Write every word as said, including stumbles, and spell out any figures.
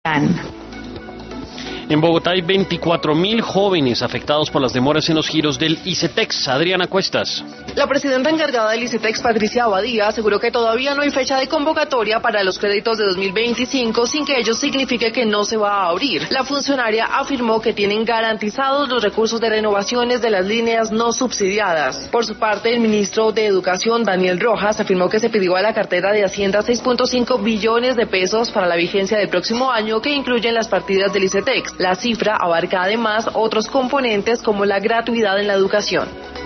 En Bogotá hay veinticuatro mil jóvenes afectados por las demoras en los giros del ICETEX. Adriana Cuestas. La presidenta encargada del ICETEX, Patricia Abadía, aseguró que todavía no hay fecha de convocatoria para los créditos de dos mil veinticinco, sin que ello signifique que no se va a abrir. La funcionaria afirmó que tienen garantizados los recursos de renovaciones de las líneas no subsidiadas. Por su parte, el ministro de Educación, Daniel Rojas, afirmó que se pidió a la cartera de Hacienda seis punto cinco billones de pesos para la vigencia del próximo año, que incluyen las partidas del ICETEX. La cifra abarca además otros componentes como la gratuidad en la educación.